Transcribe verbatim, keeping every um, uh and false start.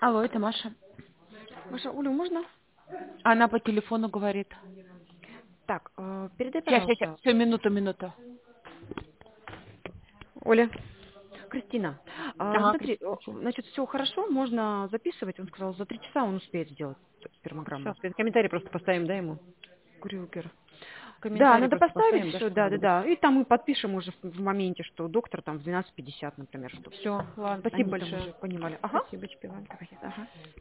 Алло, это Маша. Маша, Олю, можно? Она по телефону говорит. Так, э, передай, Сейчас, сейчас, пожалуйста. все, минуту, минуту. Оля. Кристина, а, Ага, смотри, о, Кристина. значит, все хорошо, можно записывать. Он сказал, за три часа он успеет сделать спермограмму. Сейчас, комментарий просто поставим, да, ему? Крюгер. Да, Комментарий надо просто поставить поставим, да, все, чтобы да, было да, без... да. И там мы подпишем уже в, в моменте, что доктор там в двенадцать пятьдесят, например, чтобы Все, ладно, спасибо они там большое. уже понимали. Ага. Спасибо, Иван. Давай, ага.